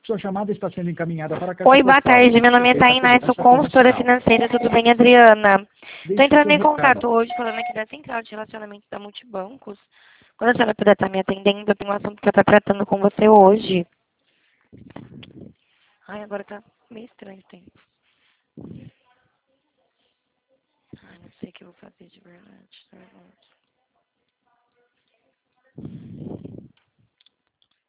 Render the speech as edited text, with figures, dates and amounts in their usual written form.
Sua chamada está sendo encaminhada para a caixa Oi, boa postal. tarde. Meu nome é Tainá, sou consultora financeira. Tudo bem, Adriana? Estou entrando em contato hoje falando aqui da Central de Relacionamento da Multibancos. Quando a senhora puder estar me atendendo, eu tenho um assunto que eu estou tratando com você hoje. Ai, agora tá meio estranho o tempo. Ai, não sei o que eu vou fazer de verdade.